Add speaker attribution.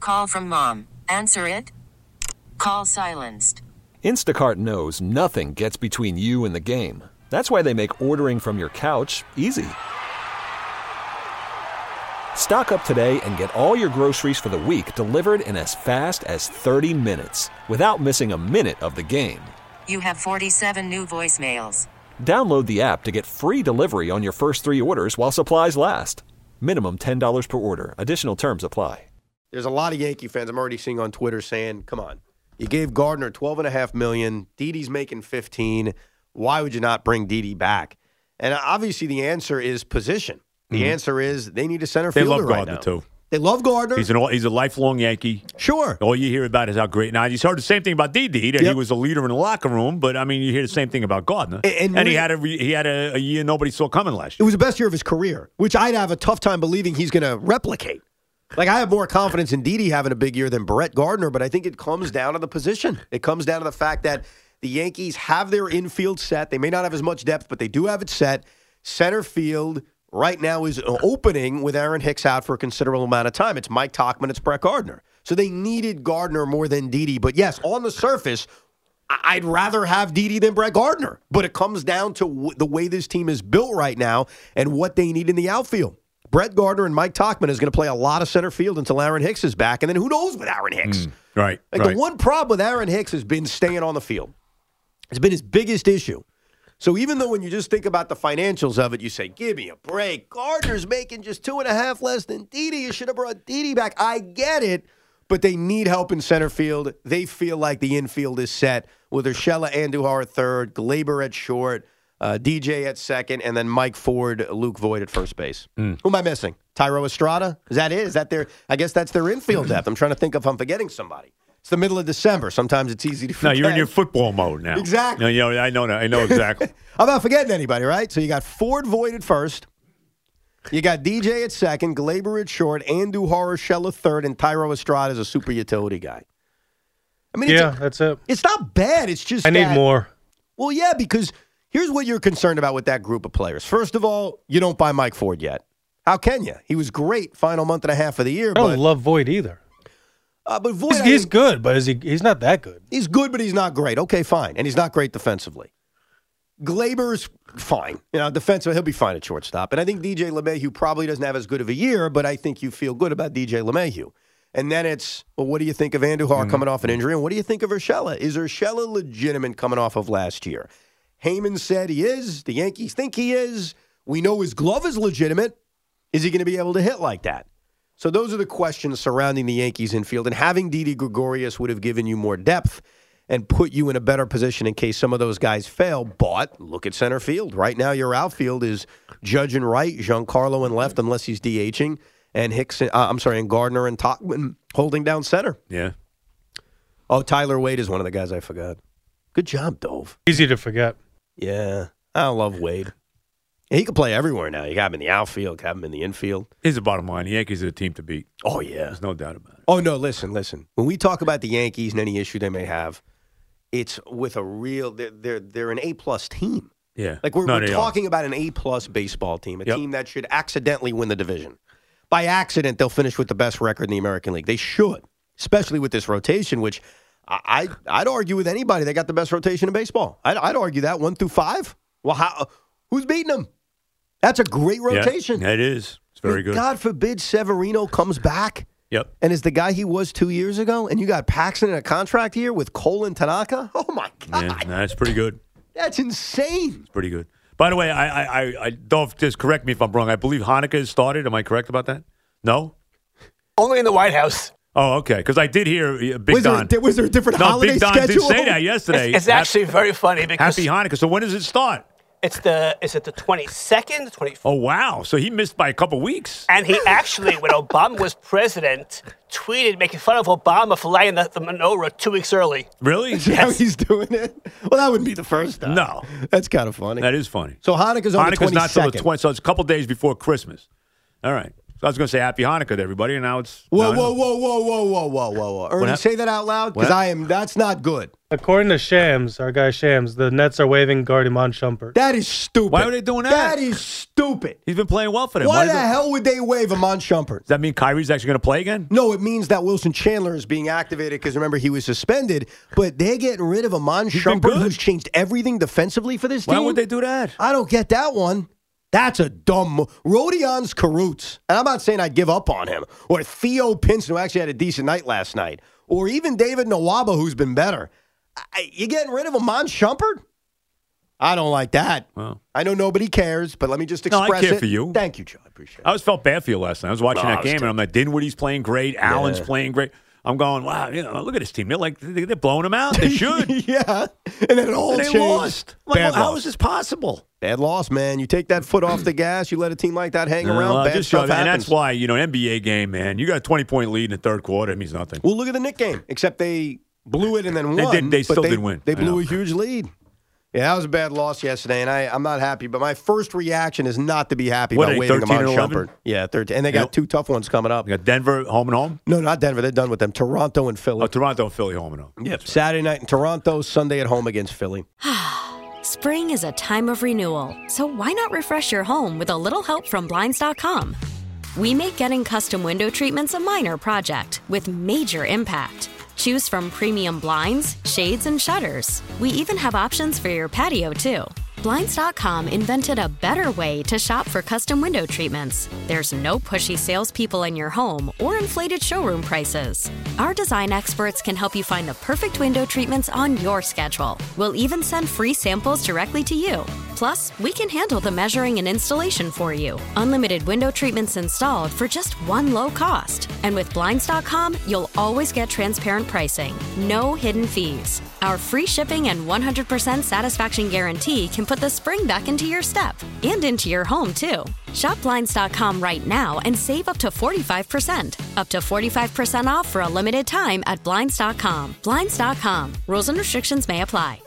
Speaker 1: Call from mom. Answer it. Call silenced.
Speaker 2: Instacart knows nothing gets between you and the game. That's why they make ordering from your couch easy. Stock up today and get all your groceries for the week delivered in as fast as 30 minutes without missing a minute of the game.
Speaker 1: You have 47 new voicemails.
Speaker 2: Download the app to get free delivery on your first 3 orders while supplies last. Minimum $10 per order. Additional terms apply.
Speaker 3: There's a lot of Yankee fans I'm already seeing on Twitter saying, come on, you gave Gardner $12.5 million. Didi's making $15 million. Why would you not bring Didi back? And obviously the answer is position. The answer is they need a center fielder right now.
Speaker 4: They love Gardner, too.
Speaker 3: They love Gardner.
Speaker 4: He's a lifelong Yankee.
Speaker 3: Sure.
Speaker 4: All you hear about is how great. Now, you heard the same thing about Didi, that he was a leader in the locker room, but, I mean, you hear the same thing about Gardner. And he had a year nobody saw coming last
Speaker 3: It
Speaker 4: year.
Speaker 3: was the best year of his career, which I'd have a tough time believing he's going to replicate. Like, I have more confidence in Didi having a big year than Brett Gardner, but I think it comes down to the position. It comes down to the fact that the Yankees have their infield set. They may not have as much depth, but they do have it set. Center field right now is opening with Aaron Hicks out for a considerable amount of time. It's Mike Tauchman. It's Brett Gardner. So they needed Gardner more than Didi. But, yes, on the surface, I'd rather have Didi than Brett Gardner. But it comes down to the way this team is built right now and what they need in the outfield. Brett Gardner and Mike Tauchman is going to play a lot of center field until Aaron Hicks is back. And then who knows with Aaron Hicks?
Speaker 4: Right.
Speaker 3: The one problem with Aaron Hicks has been staying on the field. It's been his biggest issue. So even though when you just think about the financials of it, you say, give me a break. Gardner's making just 2.5 less than Didi. You should have brought Didi back. I get it, but they need help in center field. They feel like the infield is set with Urshela Andujar at third, Glaber at short, DJ at second, and then Mike Ford, Luke Voigt at first base. Who am I missing? Tyro Estrada? Is that it? Is that their? I guess that's their infield depth. I'm trying to think if I'm forgetting somebody. It's the middle of December. Sometimes it's easy to forget.
Speaker 4: No, you're in your football mode now.
Speaker 3: Exactly.
Speaker 4: No, I know that. I know exactly.
Speaker 3: I'm not forgetting anybody, right? So you got Ford Voigt at first. You got DJ at second, Glaber at short, Andujar, Urshela third, and Tyro Estrada is a super utility guy. I mean,
Speaker 5: that's it.
Speaker 3: It's not bad. It's just
Speaker 5: I need more.
Speaker 3: Well, yeah, because here's what you're concerned about with that group of players. First of all, you don't buy Mike Ford yet. How can you? He was great final month and a half of the year.
Speaker 5: I don't love Voigt either.
Speaker 3: But Voigt,
Speaker 5: he's good, but he's not that good.
Speaker 3: He's good, but he's not great. Okay, fine. And he's not great defensively. Glaber's fine. Defensively, he'll be fine at shortstop. And I think DJ LeMahieu probably doesn't have as good of a year, but I think you feel good about DJ LeMahieu. And then it's, well, what do you think of Andujar coming off an injury? And what do you think of Urshela? Is Urshela legitimate coming off of last year? Heyman said he is. The Yankees think he is. We know his glove is legitimate. Is he going to be able to hit like that? So those are the questions surrounding the Yankees infield. And having Didi Gregorius would have given you more depth and put you in a better position in case some of those guys fail. But look at center field. Right now your outfield is Judge and right, Giancarlo in left unless he's DHing, and and Gardner and Tauchman holding down center.
Speaker 4: Yeah.
Speaker 3: Oh, Tyler Wade is one of the guys I forgot. Good job, Dove.
Speaker 5: Easy to forget.
Speaker 3: Yeah. I love Wade. He can play everywhere now. You got him in the outfield, got him in the infield.
Speaker 4: Here's the bottom line. The Yankees are the team to beat.
Speaker 3: Oh, yeah.
Speaker 4: There's no doubt about it.
Speaker 3: Oh, no, listen. When we talk about the Yankees and any issue they may have, it's with a real – they're an A-plus team.
Speaker 4: Yeah.
Speaker 3: Like we're talking about an A-plus baseball team, a team that should accidentally win the division. By accident, they'll finish with the best record in the American League. They should, especially with this rotation, which I'd argue with anybody. They got the best rotation in baseball. I'd argue that 1 through 5. Well, who's beating them? That's a great rotation.
Speaker 4: Yeah, it is. It's very good.
Speaker 3: God forbid Severino comes back.
Speaker 4: Yep.
Speaker 3: And is the guy he was 2 years ago, and you got Paxton in a contract here with Cole and Tanaka? Oh, my God.
Speaker 4: Yeah, that's pretty good.
Speaker 3: That's insane.
Speaker 4: It's pretty good. By the way, I Dove, just correct me if I'm wrong. I believe Hanukkah has started. Am I correct about that? No?
Speaker 6: Only in the White House.
Speaker 4: Oh, okay. Because I did hear Big Don.
Speaker 3: Was there a different holiday
Speaker 4: Big Don
Speaker 3: schedule?
Speaker 4: did say that yesterday.
Speaker 6: It's actually very funny because
Speaker 4: Happy Hanukkah. So when does it start?
Speaker 6: Is it the 22nd, 24th?
Speaker 4: Oh, wow. So he missed by a couple weeks.
Speaker 6: And he actually, when Obama was president, tweeted making fun of Obama for lighting the menorah 2 weeks early.
Speaker 4: Really?
Speaker 3: Is that how he's doing it? Well, that wouldn't be the first time.
Speaker 4: No.
Speaker 3: That's kind of funny.
Speaker 4: That is funny.
Speaker 3: So Hanukkah's on the 22nd.
Speaker 4: Not till the 20th, so it's a couple days before Christmas. All right. So I was going to say Happy Hanukkah to everybody, and now it's...
Speaker 3: Whoa. Ernie, say that out loud, because that's not good.
Speaker 5: According to Shams, our guy Shams, the Nets are waiving guard Iman Shumpert.
Speaker 3: That is stupid.
Speaker 4: Why are they doing that?
Speaker 3: That is stupid.
Speaker 4: He's been playing well for them.
Speaker 3: Why the hell would they waive Iman Shumpert?
Speaker 4: Does that mean Kyrie's actually going to play again?
Speaker 3: No, it means that Wilson Chandler is being activated because, remember, he was suspended. But they're getting rid of Iman Shumpert, who's changed everything defensively for this team.
Speaker 4: Why would they do that?
Speaker 3: I don't get that one. That's a dumb move. Rodion's Karutz, and I'm not saying I'd give up on him, or Theo Pinson, who actually had a decent night last night, or even David Nwaba, who's been better. You're getting rid of Iman Shumpert? I don't like that.
Speaker 4: Well,
Speaker 3: I know nobody cares, but let me just express
Speaker 4: I care
Speaker 3: it.
Speaker 4: for you.
Speaker 3: Thank you, Joe. I appreciate it.
Speaker 4: I always felt bad for you last night. I was watching that game, and I'm like, Dinwiddie's playing great. Allen's playing great. I'm going, wow, look at this team. They're blowing them out. They should.
Speaker 3: Yeah. And then it all changed.
Speaker 4: They lost.
Speaker 3: Bad
Speaker 4: how
Speaker 3: loss.
Speaker 4: is this possible?
Speaker 3: Bad loss, man. You take that foot off the gas, you let a team like that hang around, bad stuff happens.
Speaker 4: And that's why, an NBA game, man, you got a 20-point lead in the third quarter. It means nothing.
Speaker 3: Well, look at the Knicks game, except they blew it and then won.
Speaker 4: They still didn't win.
Speaker 3: They blew a huge lead. Yeah, that was a bad loss yesterday, and I'm not happy. But my first reaction is not to be happy about waiting them on Shumpert. Yeah, 13. And they got two tough ones coming up.
Speaker 4: You got Denver, home and home?
Speaker 3: No, not Denver. They're done with them. Toronto and Philly.
Speaker 4: Oh, Toronto and Philly, home and home.
Speaker 3: Yep. Right. Saturday night in Toronto, Sunday at home against Philly.
Speaker 7: Spring is a time of renewal, so why not refresh your home with a little help from Blinds.com? We make getting custom window treatments a minor project with major impact. Choose from premium blinds, shades, and shutters. We even have options for your patio, too. Blinds.com invented a better way to shop for custom window treatments. There's no pushy salespeople in your home or inflated showroom prices. Our design experts can help you find the perfect window treatments on your schedule. We'll even send free samples directly to you. Plus, we can handle the measuring and installation for you. Unlimited window treatments installed for just one low cost. And with Blinds.com, you'll always get transparent pricing. No hidden fees. Our free shipping and 100% satisfaction guarantee can put the spring back into your step and into your home, too. Shop Blinds.com right now and save up to 45%. Up to 45% off for a limited time at Blinds.com. Blinds.com. Rules and restrictions may apply.